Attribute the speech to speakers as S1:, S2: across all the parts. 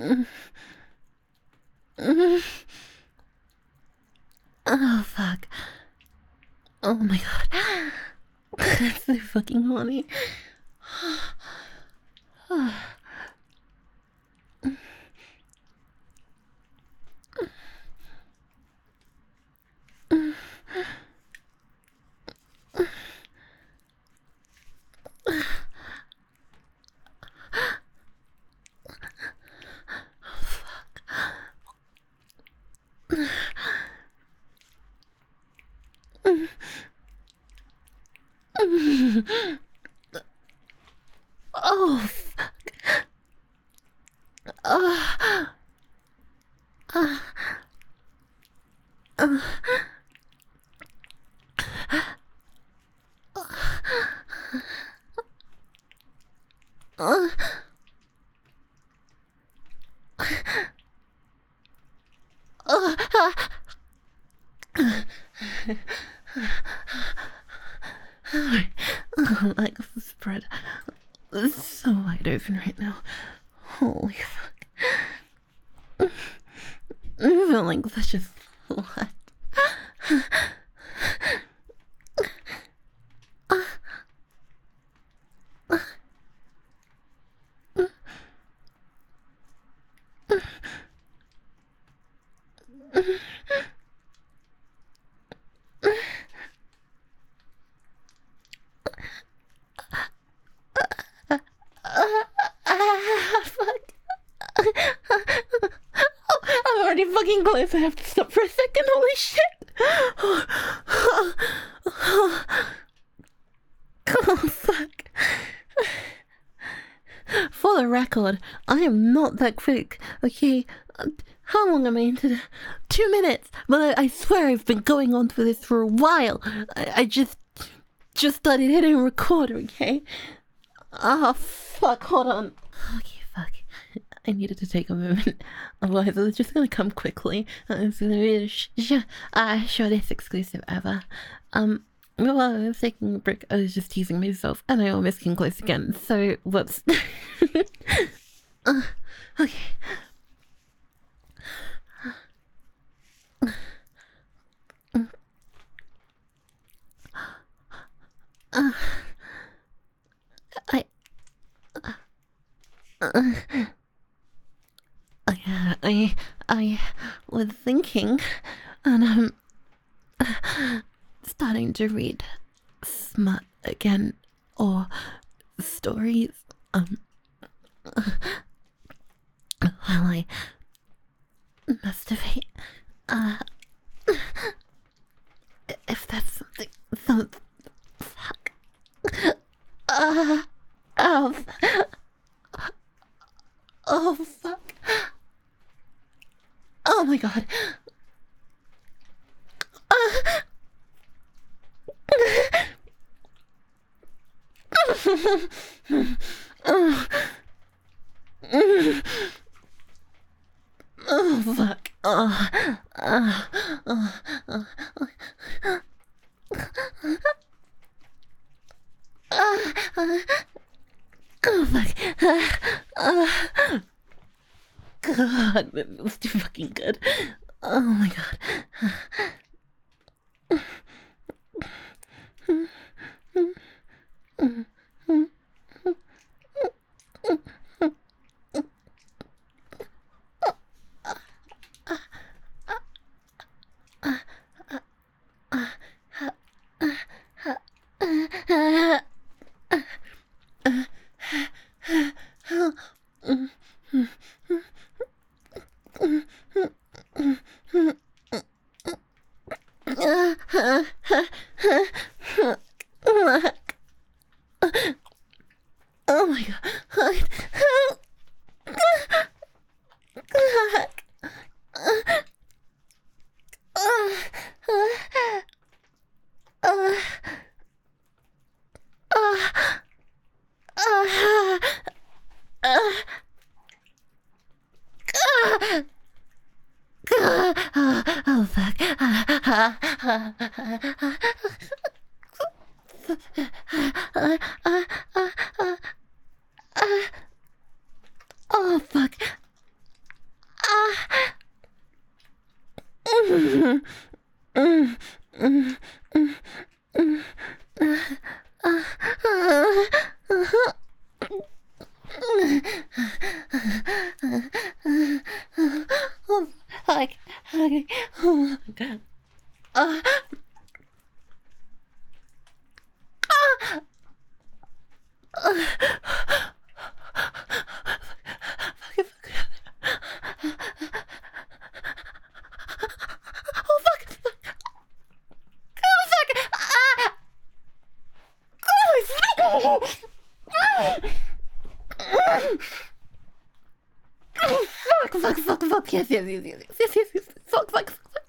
S1: Oh, fuck. Oh my god. That's so fucking horny. Oh, fuck. Uh, uh, uh, uh, oh, like the spread. It's so wide open right now. Holy fuck. I feel like such a slut. Fuck. I'm already fucking close. I have to stop for a second. Holy shit. Oh, fuck. For the record, I am not that quick, okay? How long am I into this? 2 minutes! But I swear I've been going on for this for a while. I just started hitting record, okay? Ah, fuck, hold on. Okay, fuck. I needed to take a moment. Otherwise, it was just gonna come quickly. It's gonna be the shortest exclusive ever. While I was taking a break, I was just teasing myself, and I almost came close again, so whoops. Okay. I, I was thinking, and starting to read smut again, or stories, while I masturbate. If that's something, fuck. Oh, oh, fuck. Oh my god. Oh, fuck. Oh, fuck. God, that was too fucking good. Oh my god. Oh my god. Oh fuck. Oh fuck. Like, oh my god. Oh fuck! Oh fuck! Ah! Oh, fuck, yes, fuck.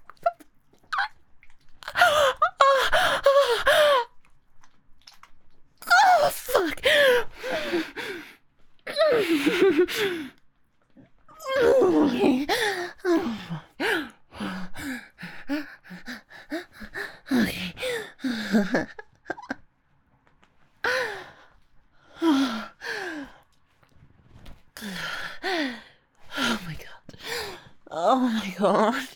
S1: Oh, fuck. Okay. Okay. Oh my god. Oh my god.